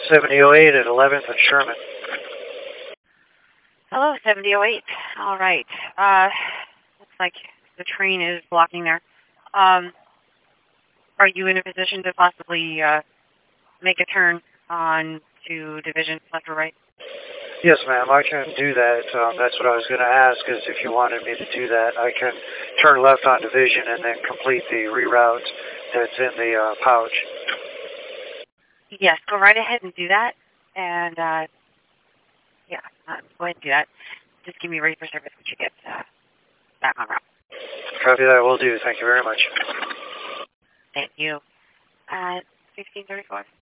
7008 at 11th and Sherman. Hello, 7008. All right. Looks like the train is blocking there. Are you in a position to possibly make a turn on to Division left or right? Yes, ma'am, I can do that. That's what I was going to ask, is if you wanted me to do that. I can turn left on Division and then complete the reroute that's in the pouch. Yes, go right ahead and do that. And, yeah, go ahead and do that. Just give me ready for service when you get back on route. Copy that, will do. Thank you very much. Thank you. 1634.